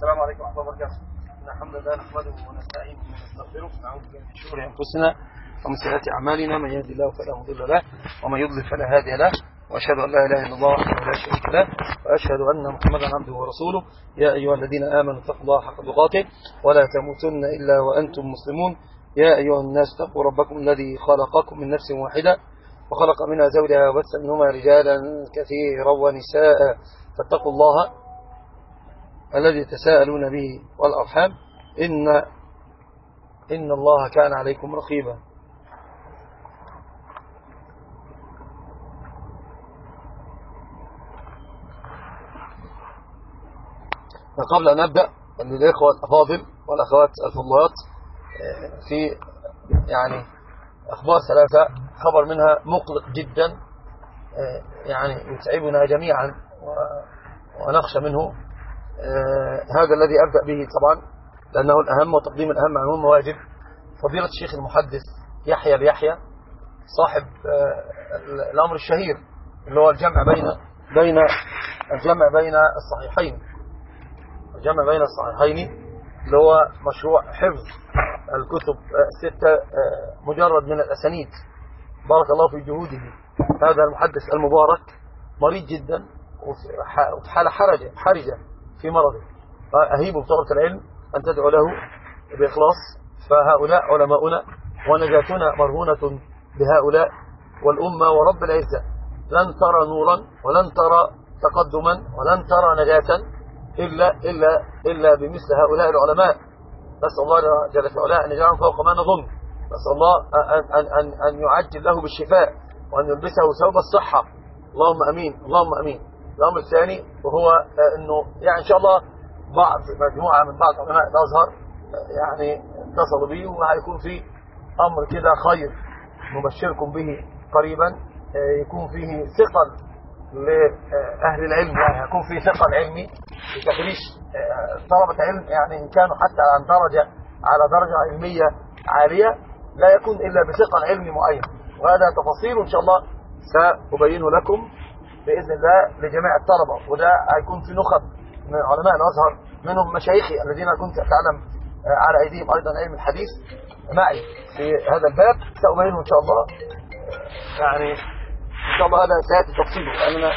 السلام عليكم ورحمة الله وبركاته. إن الحمد لله نحمده ونستعينه ونستغفره ونعوذ بالله من شرور أنفسنا ومن سيئات أعمالنا، من يهد الله فلا مضل له ومن يضلل فلا هادي له، وأشهد أن لا إله إلا الله وحده لا شريك له، وأشهد أن محمدا عبده ورسوله. يا أيها الذين آمنوا اتقوا الله حق تقاته ولا تموتن إلا وأنتم مسلمون. يا أيها الناس اتقوا ربكم الذي خلقكم من نفس واحدة وخلق منها زوجها وبث منهما رجالا كثيرا ونساء، فاتقوا الله الذي تساءلون به والأرحام إن الله كان عليكم رقيبا. فقبل أن نبدأ للإخوة الأفاضل والأخوات الفضلات في يعني أخبار ثلاثة، خبر منها مقلق جدا يعني يتعبنا جميعا ونخشى منه. هذا الذي أبدأ به طبعا لأنه الأهم وتقديم الأهم عن المهم واجب. فضيلة الشيخ المحدث يحيى بيحيى صاحب الأمر الشهير اللي هو الجمع بين الصحيحين اللي هو مشروع حفظ الكتب الستة مجرد من الأسانيد. بارك الله في جهوده. هذا المحدث المبارك مريض جدا وفي حالة حرجة في مرضه، فأهيب بطلبة العلم أن تدعو له بإخلاص، فهؤلاء علماؤنا ونجاتنا مرهونة بهؤلاء، والأمة ورب العزة لن ترى نورا ولن ترى تقدما ولن ترى نجاة إلا بمثل هؤلاء العلماء. نسأل الله جل في علاه أن يجعلهم فوق ما نظن. نسأل الله أن يعجل له بالشفاء وأن يلبسه ثوب الصحة. اللهم أمين اللهم أمين. الأمر الثاني وهو أنه يعني إن شاء الله مجموعة من بعض علماء الأزهر يعني اتصلوا بي، وهيكون في أمر كده خير نبشركم به قريبا، يكون فيه ثقل لأهل العلم، يعني هيكون فيه ثقل علمي لتدريس طلبة علم، يعني إن كانوا حتى على درجة علمية عالية لا يكون إلا بثقل علمي معين. وهذا تفاصيل إن شاء الله سأبينه لكم بإذن الله لجميع الطلبة، وده هيكون في نخب من علماء الأزهر منهم مشايخي الذين كنت أتعلم على أيديهم أيضا علم الحديث معي في هذا الباب، سأبينه إن شاء الله. يعني إن شاء الله هذا سيأتي تفصيله، لأننا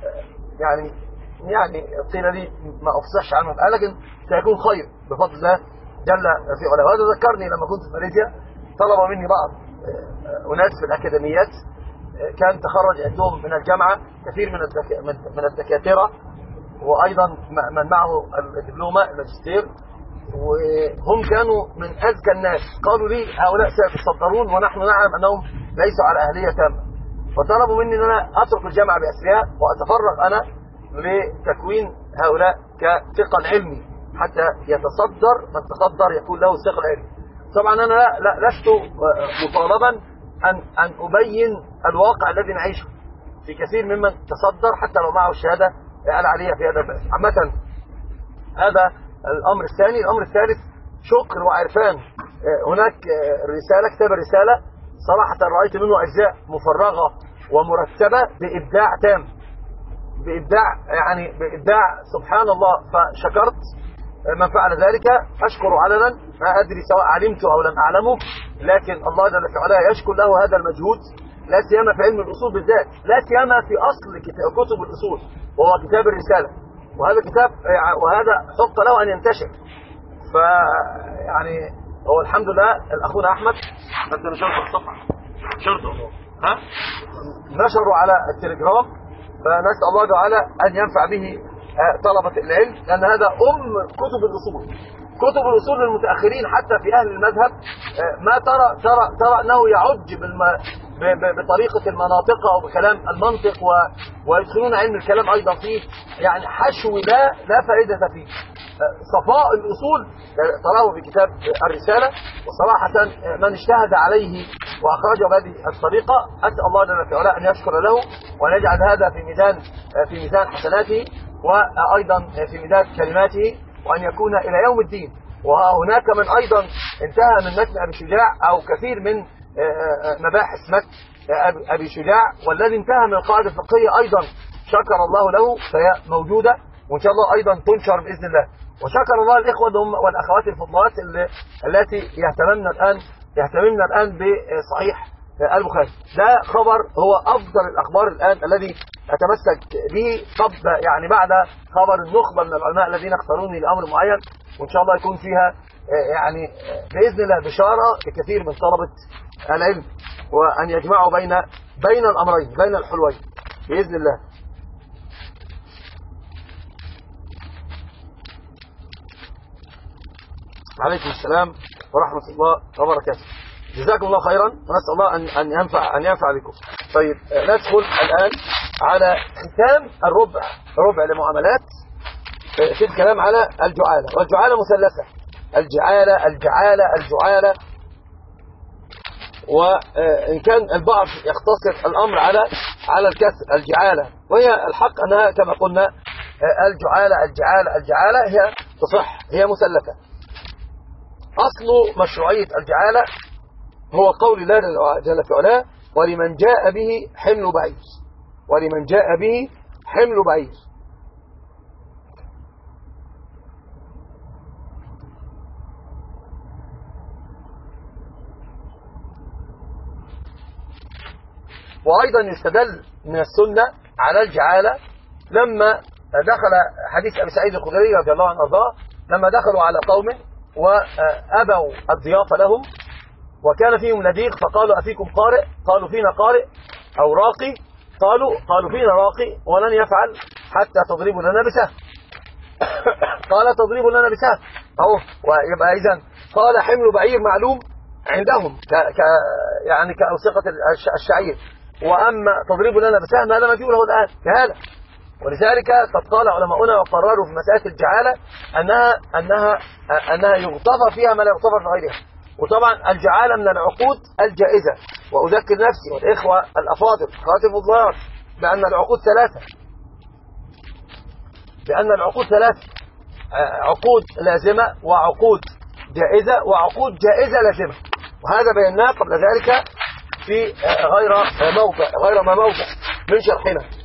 يعني قيل لي ما أفصحش عنه الآن، لكن سيكون خير بفضل الله جل في علاه. وهذا ذكرني لما كنت في ماليزيا طلب مني بعض أناس في الأكاديميات كان تخرج عندهم من الجامعة كثير من الدكاترة، وأيضا من معه الدبلومة الماجستير، وهم كانوا من أذكى الناس. قالوا لي هؤلاء سيتصدرون ونحن نعلم أنهم ليسوا على أهلية تامة، فطلبوا مني أن أنا أترك الجامعة بأسرها وأتفرغ أنا لتكوين هؤلاء كثقل علمي حتى يتصدر من تصدر يكون له ثقل علمي. طبعا أنا لست مطالبا أن أبين الواقع الذي نعيشه في كثير ممن تصدر حتى لو معه الشهادة العالية في هذا الباب. عامة هذا الأمر الثاني. الأمر الثالث شكر وعرفان. هناك رسالة، كتاب الرسالة صراحة رأيت منه أجزاء مفرغة ومرتبة بإبداع تام، بإبداع سبحان الله. فشكرت من فعل ذلك، أشكر علنا، ما أدري سواء علمت أو لم أعلمه، لكن الله جل في علاه يشكر له هذا المجهود، لا سيما في علم الأصول بالذات، لا سيما في أصل كتب الأصول وهو كتاب الرسالة. وهذا كتاب وهذا حق له أن ينتشر. فيعني هو الحمد لله الأخونا أحمد أنت نشرته الصفحة نشروا على التليجرام، فنسأل الله تعالى أن ينفع به طلبة العلم، لأن هذا كتب الأصول. كتب الأصول للمتأخرين حتى في أهل المذهب ما ترى أنه يعج بطريقة المناطق أو بكلام المنطق، ويدخلون علم الكلام أيضا فيه يعني حشو لا فائدة فيه. صفاء الأصول تراه في كتاب الرسالة، وصراحة من اجتهد عليه وأخرجه بهذه الطريقة أسأل الله جل وعلا أن يشكر له وأن يجعل هذا في ميزان حسناته، وأيضا في ميزان كلماته، وأن يكون إلى يوم الدين. وهناك من أيضا انتهى من متن أبي شجاع أو كثير من مباحث متن أبي شجاع، والذي انتهى من القاعدة الفقهية أيضا شكر الله له، فهي موجودة وإن شاء الله أيضا تنشر بإذن الله. وشكر الله الإخوة والأخوات الفضلات التي يهتممن الآن بصحيح البخاري. ده خبر هو أفضل الأخبار الآن الذي أتمسك به يعني بعد خبر النخبة من العلماء الذين اختاروني لأمر معين، وإن شاء الله يكون فيها يعني بإذن الله بشارة لكثير من طلبة العلم، وأن يجمعوا بين الأمرين، بين الحلوين بإذن الله. عليكم السلام ورحمة الله وبركاته. جزاكم الله خيرا، ونسأل الله أن ينفع بكم. طيب ندخل الآن على ختام ربع لمعاملات في الكلام على الجعالة. والجعالة مثلثة، الجعالة، وإن كان البعض يختصر الأمر على الكسر الجعالة، وهي الحق أنها كما قلنا الجعالة هي تصح، هي مثلثة. أصل مشروعية الجعالة هو قول الله جل في علاه: ولمن جاء به حمل بعير. وأيضا يستدل من السنة على الجعالة لما دخل حديث أبي سعيد الخدري رضي الله عنه وارضاه، لما دخلوا على قوم وأبوا الضيافة لهم، وكان فيهم نديغ، فقالوا: أفيكم قارئ؟ قالوا: فينا قارئ أو راقي. قالوا: فينا راقي ولن يفعل حتى تضربوا لنا بسهم. قال: تضربوا لنا بسهم أهو. ويبقى إذن قال حمل بعير معلوم عندهم يعني كأوسقة الشعير، وأما تضربوا لنا بسهم هذا ما فيه له الآن كهذا. ولذلك قد قال علماؤنا وقرروا في مسألة الجعالة أنها يغتفر فيها ما لا يغتفر في غيرها. وطبعا الجعالة من العقود الجائزة. وأذكر نفسي والإخوة الأفاضل أخواتي الفضلات بأن العقود ثلاثة، عقود لازمة، وعقود جائزة، وعقود جائزة لازمة. وهذا بيناه قبل ذلك في غير ما موضع من شرحنا.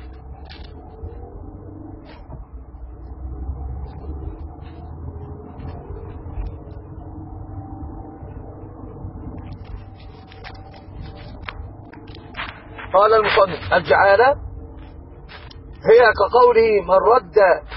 قال المصنف: الجعالة هي كقوله: من رد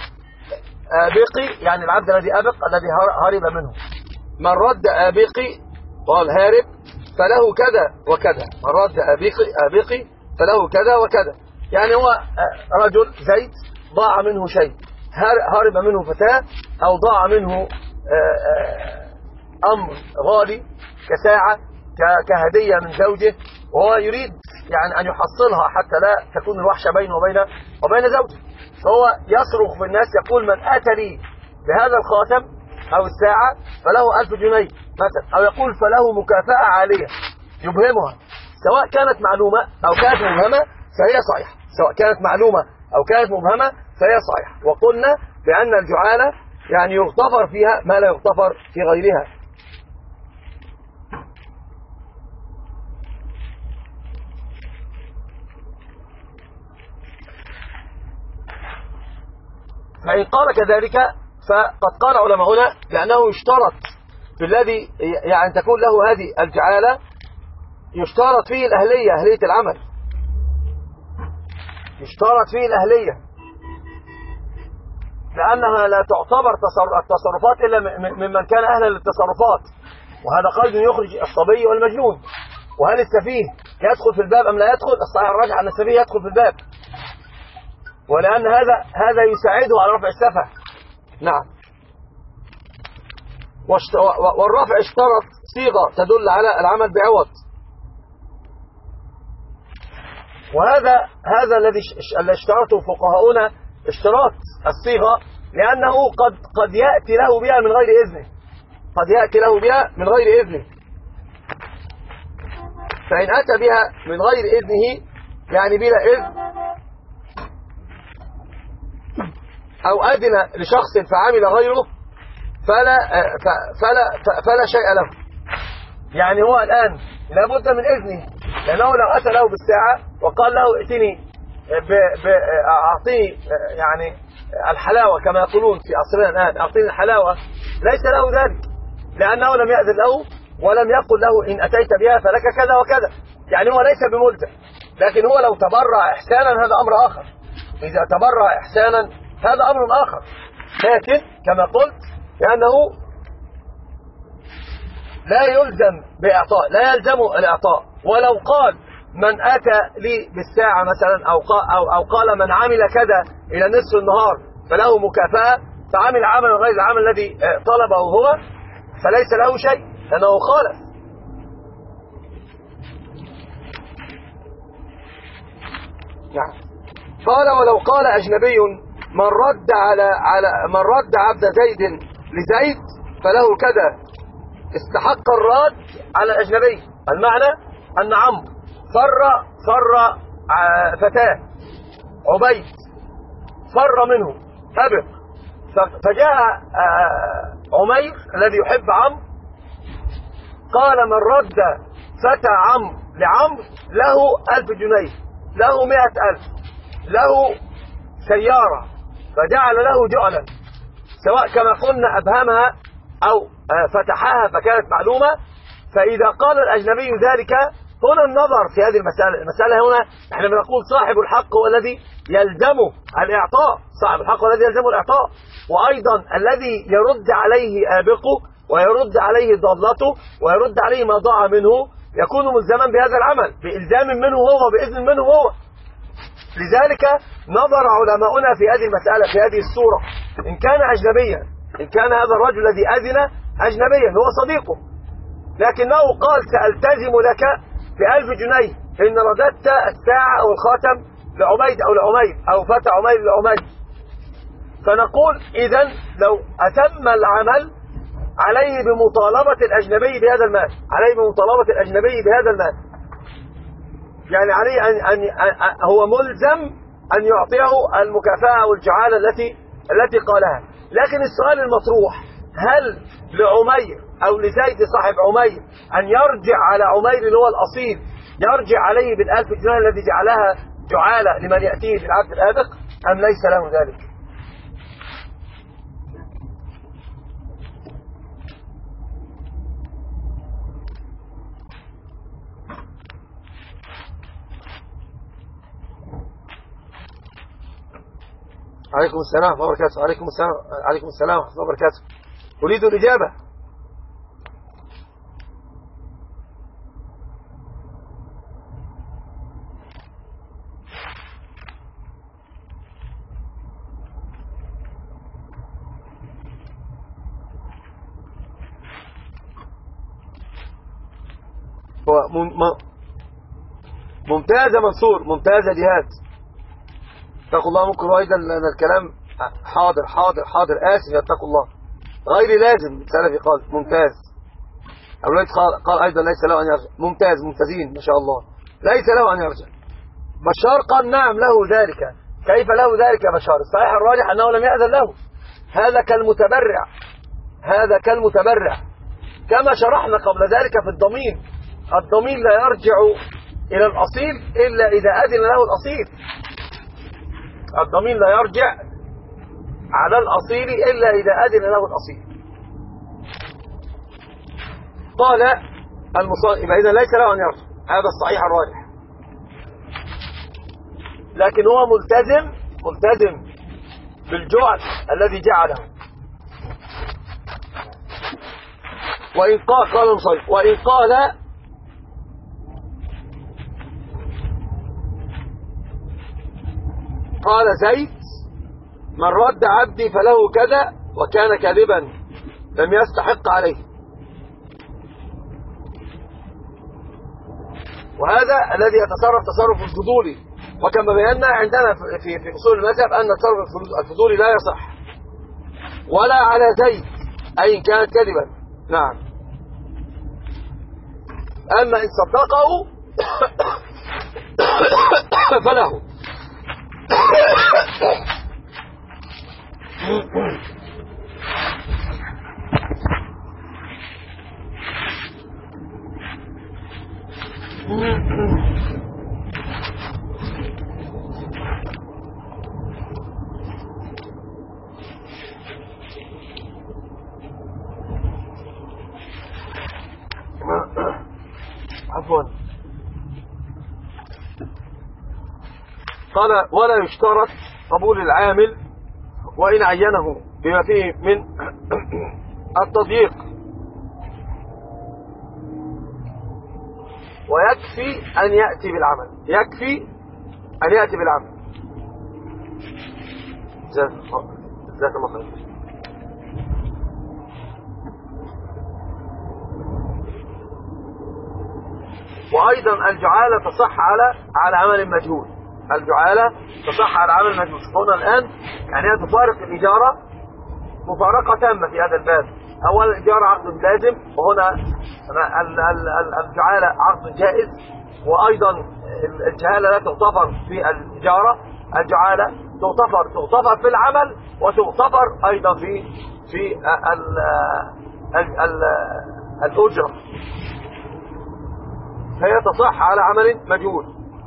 آبقي، يعني العبد الذي أبق، الذي هرب منه. من رد آبقي قال هارب فله كذا وكذا. من رد آبقي فله كذا وكذا. يعني هو رجل زيد ضاع منه شيء، هرب منه فتاة، أو ضاع منه أمر غالي كساعة، كهدية من زوجه، وهو يريد يعني أن يحصلها حتى لا تكون الوحشة بينه وبين زوجه. فهو يصرخ في الناس يقول: من أتى لي بهذا الخاتم أو الساعة فله 1000 جنيه مثلا، أو يقول: فله مكافأة عالية يبهمها، سواء كانت معلومة أو كانت مبهمة فهي صحيحة. فهي صحيحة. وقلنا بأن الجعالة يعني يغتفر فيها ما لا يغتفر في غيرها. فإن قال كذلك فقد قال علماؤنا لأنه يشترط في الذي يعني تكون له هذه الجعالة، يشترط فيه الأهلية، أهلية العمل، يشترط فيه الأهلية، لأنها لا تعتبر التصرفات إلا ممن كان أهلا للتصرفات. وهذا قيد يخرج الصبي والمجنون. وهل السفيه يدخل في الباب أم لا يدخل؟ الصحيح الراجح أن السفيه يدخل في الباب، ولأن هذا يساعده على رفع السفه. نعم. والرفع اشترط صيغة تدل على العمل بعوض. وهذا الذي اشترطه فقهاؤنا اشتراط الصيغة، لأنه قد يأتي له بها من غير إذنه. فإن أتى بها من غير إذنه يعني بلا إذن، أو أذن لشخص فعمل غيره، فلا شيء له. يعني هو الآن لابد من إذنه، لأنه لو أتى له بالساعة وقال له ائتني أعطيني يعني الحلاوة كما يقولون في عصرنا الآن، أعطيني الحلاوة، ليس له ذلك، لأنه لم يأذن له ولم يقل له إن أتيت بها فلك كذا وكذا. يعني هو ليس بملزم، لكن هو لو تبرع إحسانا هذا أمر آخر. إذا تبرع إحسانا هذا أمر آخر، لكن كما قلت لأنه لا يلزم بإعطاء، لا يلزم الإعطاء. ولو قال من أتى لي بالساعة مثلا أو قال من عمل كذا إلى نصف النهار فله مكافأة، فعمل عملا غير العمل الذي طلبه هو، فليس له شيء لأنه خالف. نعم. قال ولو قال أجنبي من رد عبد زيد لزيد فله كذا، استحق الراد على الأجنبي. المعنى أن عمرو فر فتاه عبيد، فر منه هبط، فجاء عمير الذي يحب عمرو قال من رد فتى عمرو لعمرو له 1000 جنيه، له 100,000، له سيارة، فجعل له جعلا، سواء كما قلنا أبهمها أو فتحها فكانت معلومة. فإذا قال الأجنبي ذلك، هنا النظر في هذه المسألة هنا احنا بنقول صاحب الحق هو الذي يلزمه الإعطاء، صاحب الحق هو الذي يلزمه الإعطاء، وأيضا الذي يرد عليه آبقه ويرد عليه ضالته ويرد عليه ما ضاع منه يكون ملزما بهذا العمل بإلزام منه هو وبإذن منه هو. لذلك نظر علماؤنا في هذه المسألة في هذه الصورة، إن كان أجنبيا، إن كان هذا الرجل الذي أذن أجنبيا هو صديقه، لكنه قال سألتزم لك ب1000 جنيه إن رددت الساعة أو الخاتم لعبيد أو لعمير أو فتى عمير لعمير، فنقول إذن لو أتم العمل عليه بمطالبة الأجنبي بهذا المال، عليه بمطالبة الأجنبي بهذا المال، يعني عليه أن هو ملزم أن يعطيه المكافأة والجعالة التي قالها. لكن السؤال المطروح، هل لعمير أو لزيد صاحب عمير أن يرجع على عمير اللي هو الأصيل، يرجع عليه بال1000 جنيه الذي جعلها جعالة لمن يأتيه في العبد الآبق، أم ليس له ذلك؟ عليكم السلام ورحمة الله وبركاته. عليكم السلام ورحمة الله وبركاته. أريد الإجابة. ممتازة منصور، ممتازة جهاد، اتقوا الله. ممكن أيضا لأن الكلام حاضر آسف، يتقوا الله، غير لازم. سلفي قال ممتاز. أولاد قال أيضا ليس له أن يرجع، ممتازين ما شاء الله، ليس له أن يرجع. بشار قال نعم له ذلك. كيف له ذلك يا بشار؟ الصحيح الراجح أنه لم يأذن له. هذا كالمتبرع كما شرحنا قبل ذلك في الضمين. الضمين لا يرجع إلى الأصيل إلا إذا أذن له الأصيل. الضمين لا يرجع على الأصيل إلا إذا أذن له الأصيل. قال المصنف إذا ليس له أن يرجع، هذا الصحيح الراجح، لكن هو ملتزم بالجعل الذي جعله. وإن قال المصنف وإن قال زيد من رد عبدي فله كذا وكان كاذبا لم يستحق عليه، وهذا الذي يتصرف تصرف الفضولي، وكما بينا عندنا في أصول المذهب أن التصرف الفضولي لا يصح ولا على زيد أي كان كذبا. نعم. أما إن صدقه فله. قال ولا يشترط قبول العامل وإن عينه بما فيه من التضييق، ويكفي أن يأتي بالعمل، يكفي أن يأتي بالعمل. جزاك الله خير. وأيضا الجعالة تصح على عمل مجهول، الجعالة تصح على عمل مجهول. هنا الآن يعني هي تفارق الإجارة مفارقة تامة في هذا الباب. أولا الإجارة عقد لازم، وهنا الجعالة عقد جائز، وأيضا الجهالة لا تغتفر في الإجارة، الجعالة تغتفر في العمل، وتغتفر أيضا في الأجرة، فهي تصح على عمل مجهول.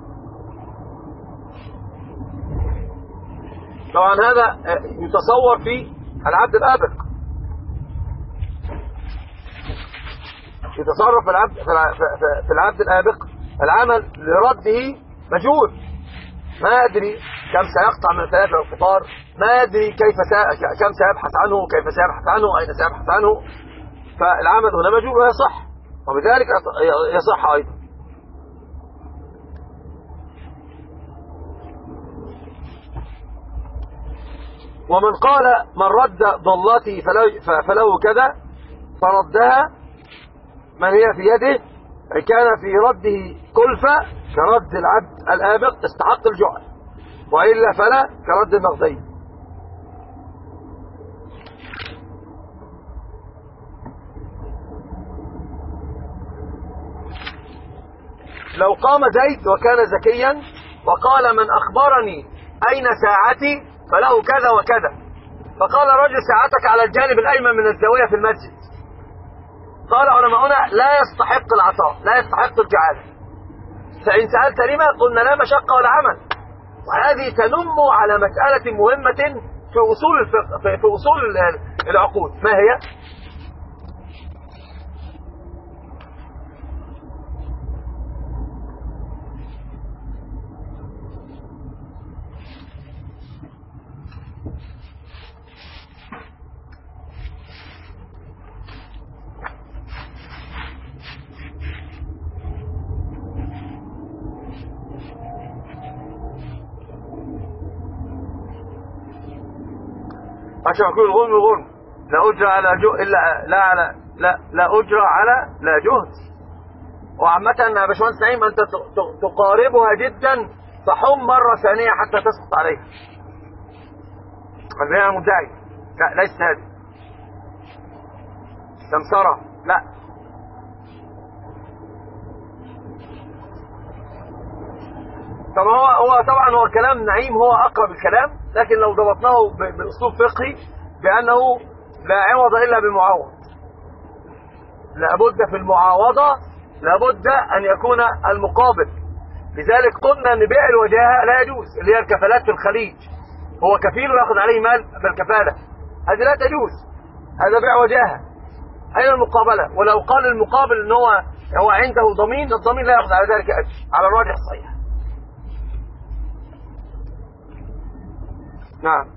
طبعا هذا يتصور في العبد الآبق، يتصرف في العبد الآبق العمل لرده مجهول، ما يدري كم سيقطع من ثلاثة القطار، ما يدري كم سيبحث عنه، كيف سيبحث عنه، أين سيبحث عنه، فالعمل هنا مجهول ويصح، وبذلك يصح أيضا. ومن قال من رد ضلاتي فله كذا فردها من هي في يده، إن كان في رده كلفة كرد العبد الآبق استحق الجعل، وإلا فلا كرد المغزي. لو قام زيد وكان زكيا وقال من أخبرني أين ساعتي فله كذا وكذا، فقال رجل ساعتك على الجانب الأيمن من الزاوية في المسجد، قال علماؤنا لا يستحق العطاء، لا يستحق الجعالة. فإن سألت لما قلنا لا مشقة ولا عمل، وهذه تنم على مسألة مهمة في أصول الفقه، في أصول العقود. ما هي؟ عشان يكون الغنم غنم، لا أجرى على لا أجرى على لا جهد. وعامة يا باشمهندس نعيم أنت تقاربها جدا، فحم مرة ثانية حتى تسقط عليها. البيع مدعي، لا ليس هذه سمسرة، لا. طب هو طبعا هو كلام نعيم هو أقرب الكلام، لكن لو ضبطناه بأسلوب فقهي بأنه لا عوض إلا بمعوض، لابد في المعاوضة لابد أن يكون المقابل. لذلك قلنا أن بيع الوجاهة لا يجوز، اللي هي الكفالات في الخليج، هو كفيل ويأخذ عليه مال بالكفالة، هذه لا تجوز، هذا بيع وجاهة. أين المقابلة؟ ولو قال المقابل أن هو عنده ضمين، الضمين لا يأخذ على ذلك أجر على الراجح الصحيح. نعم.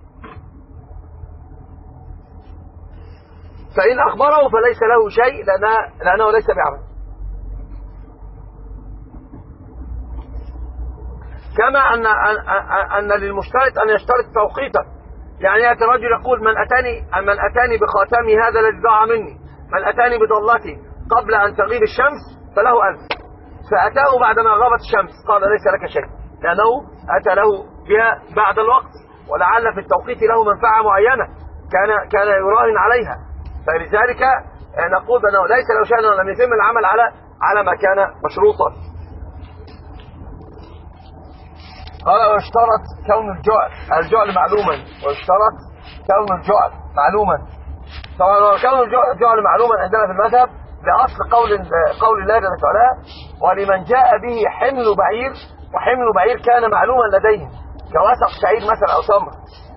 فإن أخبره فليس له شيء لأنه ليس بعمل. كما أن للمشترط أن يشترط توقيتا، يعني يأتي الرجل يقول من أتاني بخاتمي هذا الذي ضاع مني، من أتاني بضلتي قبل أن تغيب الشمس فله 1000، فأتاه بعدما غابت الشمس قال ليس لك شيء، لأنه أتى له بها بعد الوقت، ولعل في التوقيت له منفعة معينة كان يراهن عليها، فلذلك نقول أنه ليس له شأن ولم يتم العمل على ما كان مشروطا. قال ويشترط كون الجعل معلوما، ويشترط كون الجعل معلوما. طبعا كون الجعل معلوما عندنا في المذهب لأصل قول الله جل وعلا ولمن جاء به حمل بعير، وحمل بعير كان معلوما لديهم كوسق شعير مثلا أو تمر.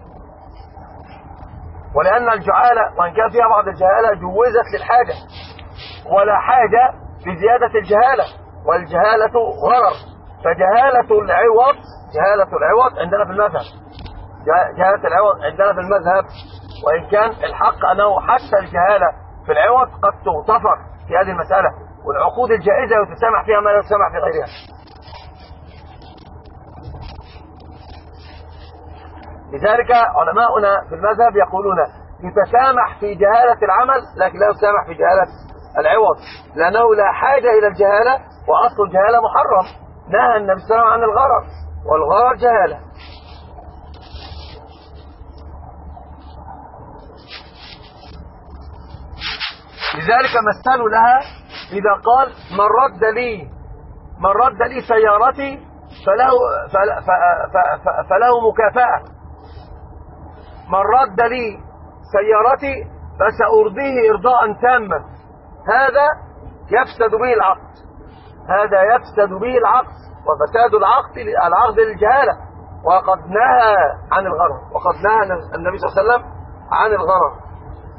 ولأن الجعالة وإن كان فيها بعض الجهالة جوزت للحاجة، ولا حاجة في زيادة الجهالة، والجهالة غرر، فجهالة العوض عندنا في المذهب، جهالة العوض عندنا في المذهب، وإن كان الحق أنه حتى الجهالة في العوض قد تغتفر في هذه المسألة، والعقود الجائزة يتسامح فيها ما لا يتسامح في غيرها. لذلك علماؤنا في المذهب يقولون يتسامح في جهالة العمل لكن لا يتسامح في جهالة العوض، لأنه لا حاجة إلى الجهالة، وأصل الجهالة محرم، نهى النبي صلى الله عليه وسلم عن الغرر، والغرر جهالة. لذلك مثلوا لها إذا قال من رد لي سيارتي فله مكافأة، من رد لي سيارتي فسأرضيه إرضاء تاما، هذا يفسد به العقد، وفساد العقد للجهالة، وقد نهى عن الغرر، وقد نهى النبي صلى الله عليه وسلم عن الغرر.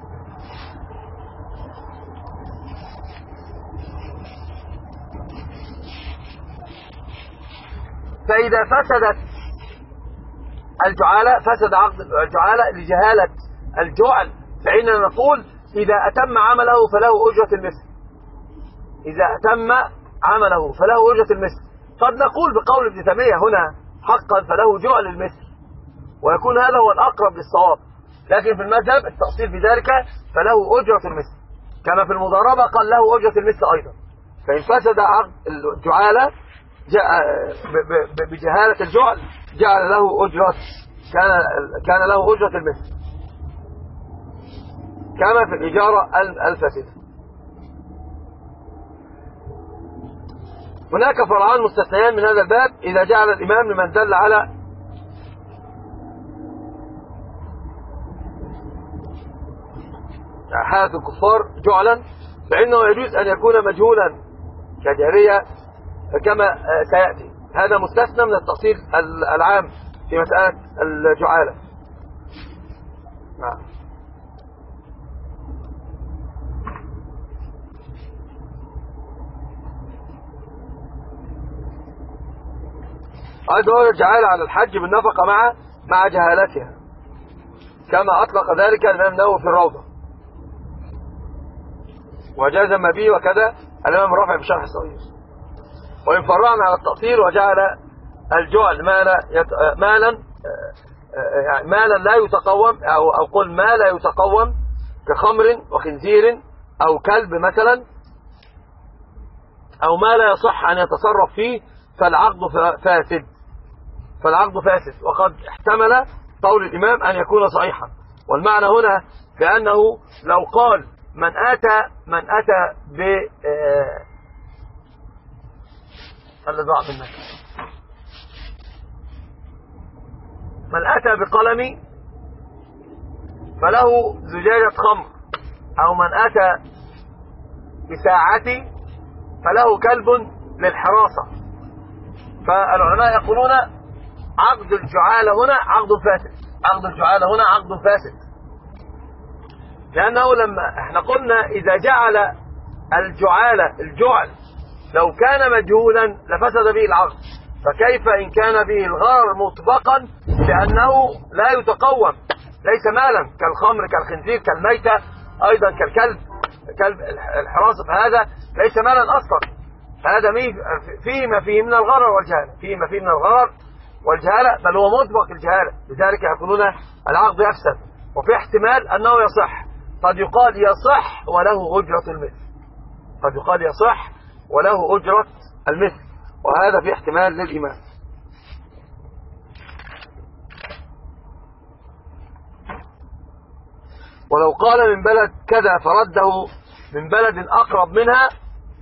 فإذا فسدت الجعالة، فسد عقد الجعالة لجهالة الجعل، فإننا نقول إذا أتم عمله فله أجرة المثل، إذا أتم عمله فله أجرة المثل. قد نقول بقول ابن تيمية هنا حقا فله جعل المثل، ويكون هذا هو الأقرب للصواب، لكن في المذهب التأصيل في ذلك فله أجرة المثل، كما في المضاربة قال له أجرة المثل أيضا. فإن فسد عقد الجعالة بجهالة الجعل جعل له أجرة، كان له أجرة المثل، كما في الإجارة الفاسدة. هناك فرعان مستثنيان من هذا الباب. إذا جعل الإمام لمن دل على حالة الكفار جعلا فإنه يجوز أن يكون مجهولا كجارية كما سيأتي، هذا مستثنى من التفصيل العام في مسألة الجعالة. نعم. أيضا الجعالة على الحج بالنفقة مع جهالتها، كما أطلق ذلك الإمام النووي في الروضة، وجازم به وكذا الإمام الرافعي بشرح الصغير. وإن فرعنا على التقصير وجعل الجعل مالا لا يتقوم، أو قل ما لا يتقوم كخمر وخنزير أو كلب مثلا، أو ما لا يصح أن يتصرف فيه، فالعقد فاسد. وقد احتمل قول الإمام أن يكون صحيحا، والمعنى هنا بأنه لو قال من أتى ب من أتى بقلم فله زجاجة خمر، أو من أتى بساعة فله كلب للحراسة، فالعلماء يقولون عقد الجعالة هنا عقد فاسد، لأنه لما احنا قلنا إذا جعل الجعل لو كان مجهولا لفسد به العقد، فكيف إن كان به الغرر مطبقا لأنه لا يتقوم، ليس مالا كالخمر كالخنزير كالميتة أيضا كلب الحراسة، فهذا ليس مالا أصلا، هذا فيه ما فيه من الغرر والجهالة، بل هو مطبق الجهالة، لذلك يقولون العقد يفسد. وفي احتمال أنه يصح، قد يقال يصح وله أجرة المثل، وهذا في احتمال للإمام. ولو قال من بلد كذا فرده من بلد أقرب منها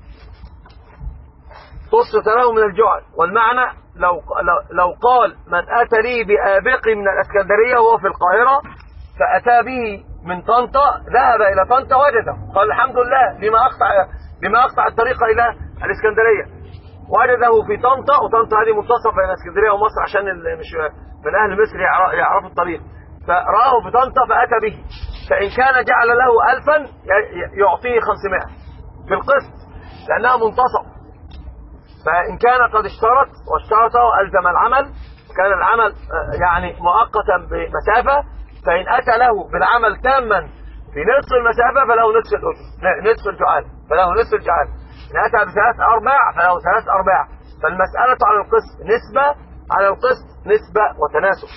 قصة له من الجعل، والمعنى لو قال من أتى لي بآبق من الأسكندرية وهو في القاهرة فأتى به من طنطا، ذهب إلى طنطا وجده، قال الحمد لله لما أقطع الطريق إلى الإسكندرية، وجده في طنطا، وطنطا هذه منتصف بين الإسكندرية ومصر عشان مش من أهل مصر يعرفوا الطريق، فرآه في طنطا فأتى به، فإن كان جعل له 1000 يعطيه 500 بالقسط، لأنها منتصف، فإن كان قد اشترط واشترطه ألزم العمل، كان العمل يعني مؤقتا بمسافة، فإن أتى له بالعمل تاما في نصف المسافة فله نصف الأجر، نصف الجعال، فله نصف الجعال. إن أتى بثلاث أرباع فله ثلاث أرباع. فالمسألة على القسط نسبة، على القسط نسبة وتناسب.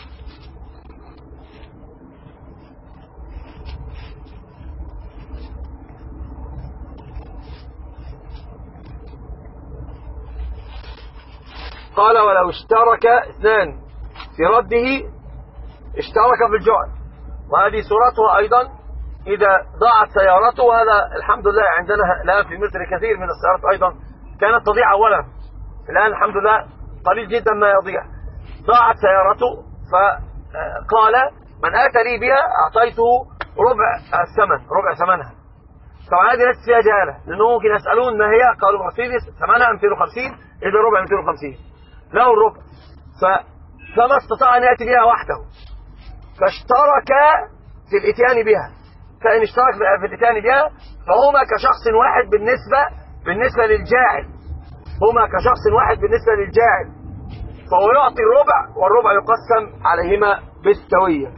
قال ولو اشترك اثنان في رده اشترك في الجعل. وهذه صورتها أيضا إذا ضاعت سيارته، وهذا الحمد لله عندنا الآن في مصر كثير من السيارات أيضا كانت تضيع أولا، الآن الحمد لله قليل جدا ما يضيع. ضاعت سيارته فقال من آتى لي بها أعطيته ربع الثمن، ربع ثمنها. طبعا هذه ليست فيها جهالة، لأنه ممكن يسألون ما هي، قالوا مرسيدس ثمنها 250، إذا ربع 250 له الربع. فما استطاع أن يأتي بها وحده، فاشترك في الاتيان بها. فإن اشترك في الاتيان بها فهما كشخص واحد بالنسبة للجاعل، هما كشخص واحد بالنسبة للجاعل، فهو يعطي الربع والربع يقسم عليهما بالسوية.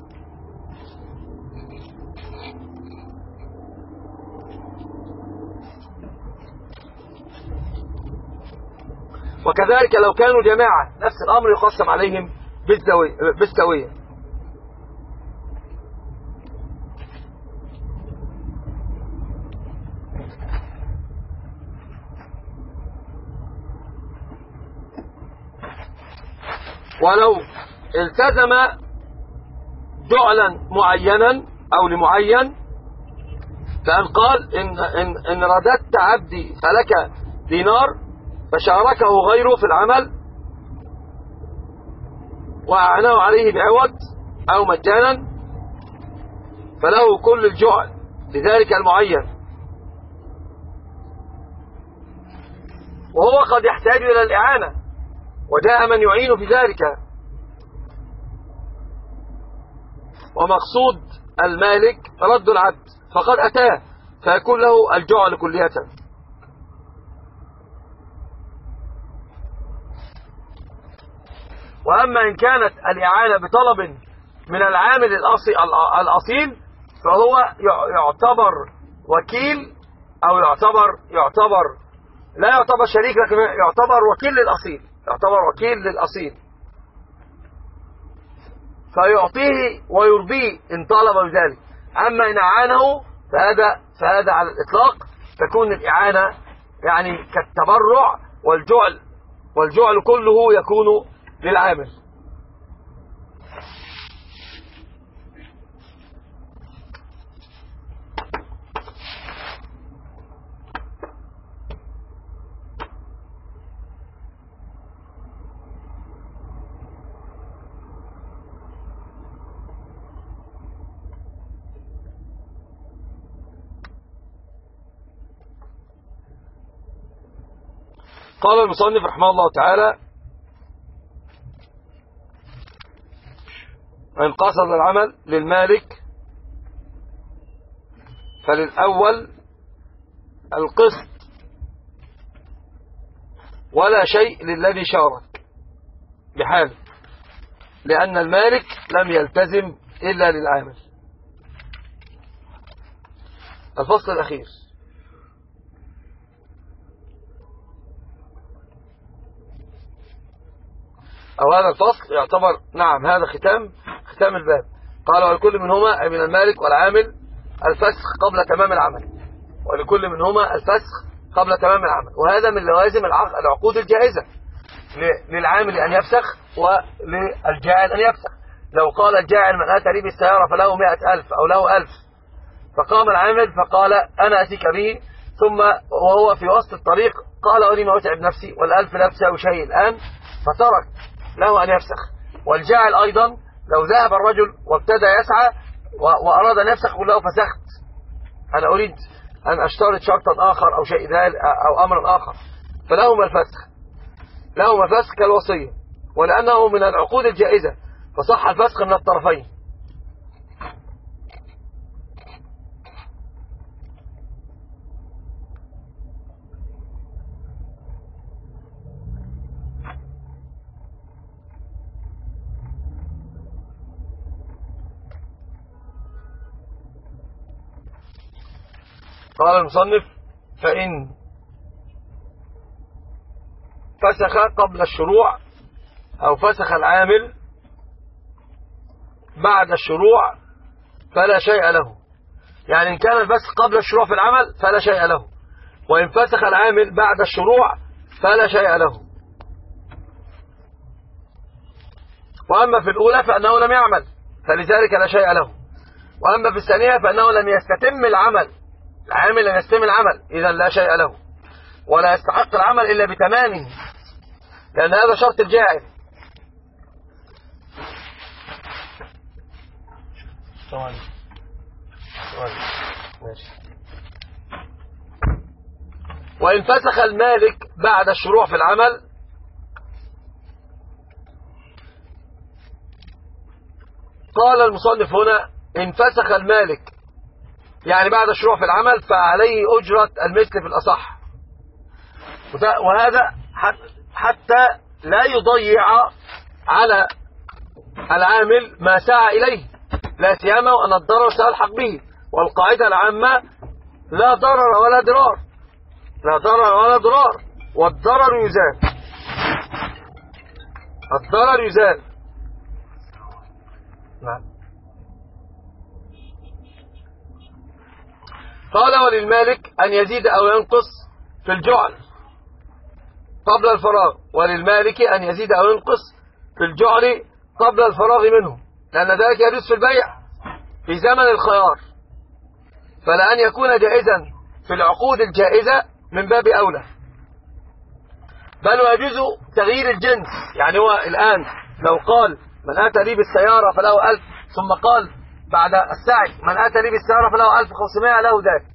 وكذلك لو كانوا جماعة نفس الأمر يقسم عليهم بالسوية. ولو التزم جعلا معينا أو لمعين، فأن قال إن رددت عبدي فلك دينار، فشاركه غيره في العمل وأعناه عليه بعوض أو مجانا، فله كل الجعل لذلك المعين، وهو قد يحتاج إلى الإعانة وجاء من يعين في ذلك، ومقصود المالك رد العبد فقد أتاه، فيكون له الجعل كلية. وأما إن كانت الإعانة بطلب من العامل الأصيل فهو يعتبر وكيل، أو يعتبر لا يعتبر شريك، لكن يعتبر وكيل للأصيل، يعتبر وكيل للأصيل، فيعطيه ويرضيه إن طالب بذلك. أما إن أعانه فهذا على الإطلاق تكون الإعانة يعني كالتبرع، والجعل كله يكون للعامل. قال المصنف رحمه الله تعالى: إن قصد العمل للمالك فللأول القسط ولا شيء للذي شارك بحال، لأن المالك لم يلتزم إلا للعامل. الفصل الأخير: أو هذا الفصل يعتبر نعم هذا ختام الباب. قال: ولكل منهما من المالك والعامل الفسخ قبل تمام العمل، ولكل منهما الفسخ قبل تمام العمل. وهذا من لوازم العقود الجائزة، للعامل أن يفسخ وللجاعل أن يفسخ. لو قال الجاعل من أتى لي بالسيارة فله 100,000 أو له 1000، فقام العامل فقال أنا أتيك به، ثم وهو في وسط الطريق قال أريد ما أتعب نفسي، وال1000 لا تساوي شيء الآن، فترك، له أن يفسخ. والجاعل أيضا لو ذهب الرجل وابتدى يسعى وأراد أن يفسخ قل له فسخت، أنا أريد أن أشترط شرطا آخر أو شيء ذلك أو أمرا آخر، فلهما الفسخ، لهما الفسخ كالوصية، ولأنه من العقود الجائزة فصح الفسخ من الطرفين. قال المصنف: فإن فسخ قبل الشروع أو فسخ العامل بعد الشروع فلا شيء له. يعني إن كان الفسخ قبل الشروع في العمل فلا شيء له، وإن فسخ العامل بعد الشروع فلا شيء له. وأما في الأولى فأنه لم يعمل فلذلك لا شيء له، وأما في الثانية فأنه لم يستتم العمل، العامل لم يستتم العمل، إذا لا شيء له ولا يستحق العمل إلا بتمامه، لأن هذا شرط الجاعل. وإن فسخ المالك بعد الشروع في العمل قال المصنف هنا: إن فسخ المالك يعني بعد الشروع في العمل فعليه أجرة المثل في الأصح، وهذا حتى لا يضيع على العامل ما سعى إليه، لا سيما وأن الضرر سيلحق به، والقاعدة العامة: لا ضرر ولا ضرار، لا ضرر ولا ضرار، والضرر يزال، الضرر يزال. نعم. قال: وللمالك أن يزيد أو ينقص في الجعل قبل الفراغ، وللمالك أن يزيد أو ينقص في الجعل قبل الفراغ منه، لأن ذلك يجوز في البيع في زمن الخيار، فلأن يكون جائزا في العقود الجائزة من باب أولى، بل ويجوز تغيير الجنس. يعني هو الآن لو قال: من أتى لي بالسيارة فله 1000، ثم قال بعد السعي: من أتى لي بالسيارة فله 1500، له ذاك.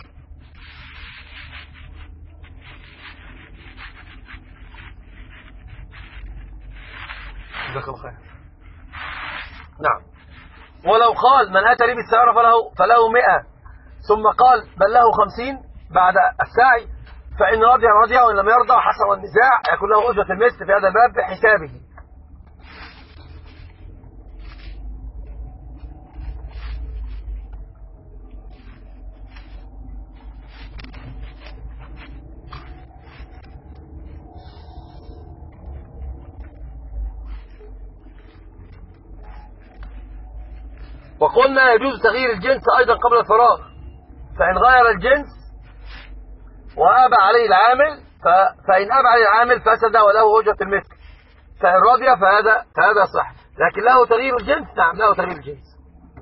جزاك الله خير. نعم. ولو قال: من أتى لي بالسيارة فله 100، ثم قال: بل له 50 بعد السعي، فإن رضي رضي، وإن لم يرضى حسب النزاع يكون له أجرة المثل في هذا الباب بحسابه. وقلنا يجوز تغيير الجنس أيضا قبل الفراغ، فإن غير الجنس وأبى عليه العامل فإن أبى عليه العامل فسد وله أجرة المثل، فإن رضي فهذا صح، لكن له تغيير الجنس. نعم، له تغيير الجنس.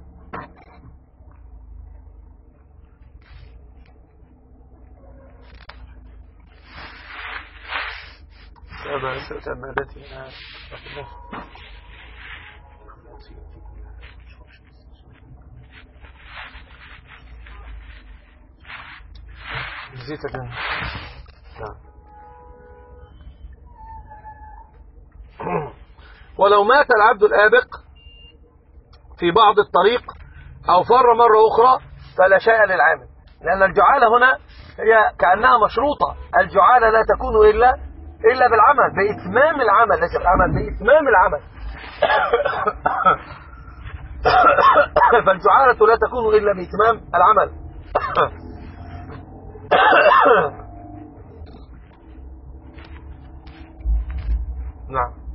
ولو مات العبد الآبق في بعض الطريق أو فر مرة أخرى فلا شيء للعامل، لأن الجعالة هنا هي كأنها مشروطة. الجعالة لا تكون إلا بالعمل، بإتمام العمل، ليس العمل، بإتمام العمل. فالجعالة لا تكون إلا بإتمام العمل. نعم.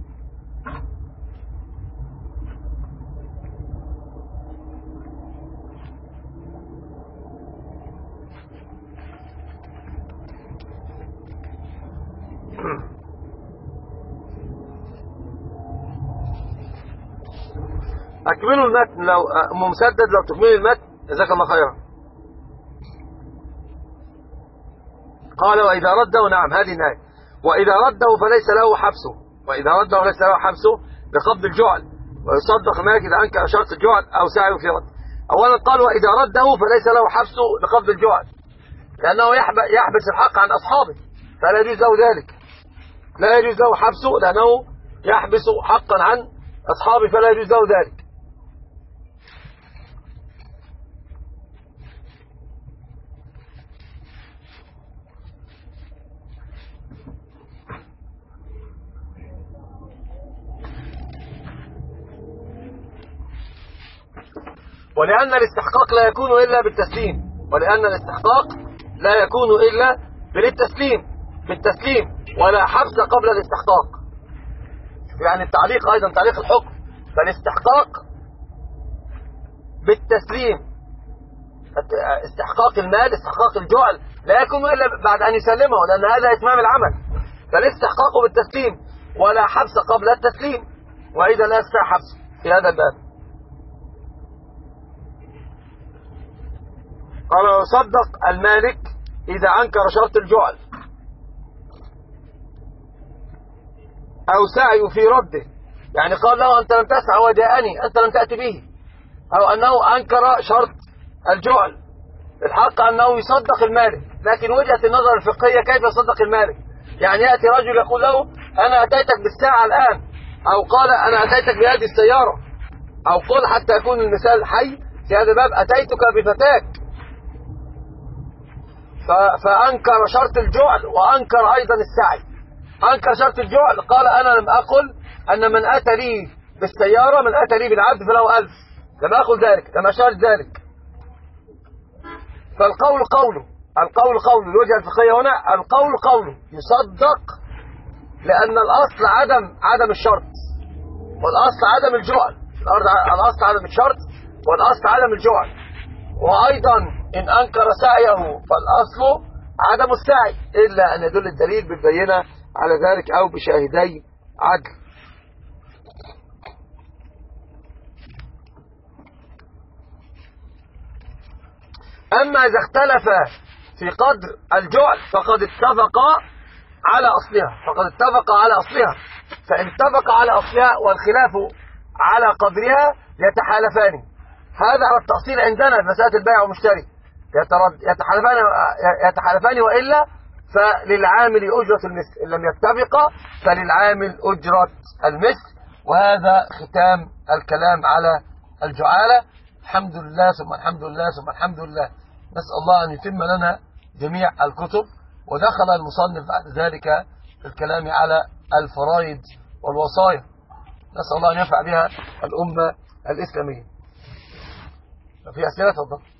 أكملوا المتن لو مسدد، لو تكملوا المتن جزاك الله خيرا. قال: وإذا رده، نعم هذه النهاية، وإذا رده فليس له حبسه، وإذا رده فليس له حبسه بقبض الجعل، ويصدق المالك إذا أنكر شرط الجعل أو سعيه في رد. أولا قال: وإذا رده فليس له حبسه بقبض الجعل، لأنه يحبس الحق عن أصحابه، فلا يجوز له ذلك، لا يجوز له حبسه لأنه يحبس حقا عن أصحابه، فلا يجوز له ذلك. ولأن الاستحقاق لا يكون إلا بالتسليم، ولأن الاستحقاق لا يكون إلا بالتسليم ولا حبس قبل الاستحقاق. يعني التعليق أيضا تعليق الحكم، فالاستحقاق بالتسليم، استحقاق المال استحقاق الجعل لا يكون إلا بعد أن يسلمه، لأن هذا إتمام العمل. فالاستحقاق بالتسليم ولا حبس قبل التسليم، وإذا لا يستطيع حبس في هذا الباب. قال يصدق المالك إذا أنكر شرط الجعل أو سعي في رده، يعني قال له أنت لم تسعى وداءني، أنت لم تأتي به، أو أنه أنكر شرط الجعل. الحق أنه يصدق المالك، لكن وجهة النظر الفقهية كيف يصدق المالك؟ يعني يأتي رجل يقول له أنا أتيتك بالساعة الآن، أو قال أنا أتيتك بهذه السيارة، أو قل حتى يكون المثال حي في هذا الباب أتيتك بفتاك، فأنكر شرط الجعل وأنكر أيضا السعي. أنكر شرط الجعل، قال أنا لم أقل أن من أتى لي بالسيارة من أتى لي بالعبد فله 1000، لم أقل ذلك، لم أشار ذلك. فالقول قوله، القول قوله، الوجهة الفقهية هنا القول قوله يصدق، لأن الأصل عدم الشرط، والأصل عدم الجعل، الأصل عدم الشرط والأصل عدم الجعل. وأيضا إن أنكر سعيه فالأصل عدم السعي، إلا أن يدل الدليل بالبينة على ذلك أو بشاهدي عدل. أما إذا اختلف في قدر الجعل فقد اتفقا على أصلها، فإن اتفق على أصلها والخلاف على قدرها يتحالفان. هذا على التأصيل عندنا في مسألة البيع والمشتري، يتحالفان، وإلا فللعامل أجرة المثل، إن لم يتفقا فللعامل أجرة المثل. وهذا ختام الكلام على الجعالة. الحمد لله ثم الحمد لله ثم الحمد لله، نسأل الله أن يتم لنا جميع الكتب. ودخل المصنف بعد ذلك في الكلام على الفرائض والوصايا، نسأل الله أن ينفع بها الأمة الإسلامية. في أسئلة؟ تفضل.